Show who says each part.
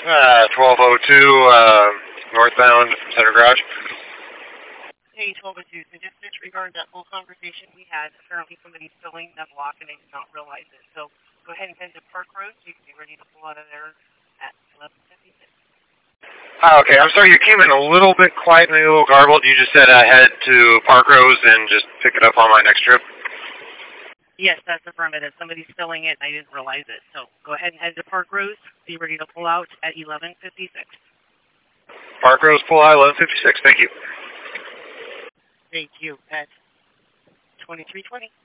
Speaker 1: 1202 northbound Center Garage.
Speaker 2: Hey, 1202, so just disregard that whole conversation we had. Apparently somebody's filling that block and they did not realize it. So go ahead and head to Park Road so you can be ready to pull out of there at 11:56.
Speaker 1: Okay, I'm sorry, you came in a little bit quiet, maybe a little garbled. You just said head to Park Rose and just pick it up on my next trip.
Speaker 2: Yes, that's affirmative. Somebody's filling it and I didn't realize it. So go ahead and head to Park Rose. Be ready to pull out at 11:56.
Speaker 1: Park Rose, pull out 11:56. Thank you.
Speaker 2: Thank you. At 23:20.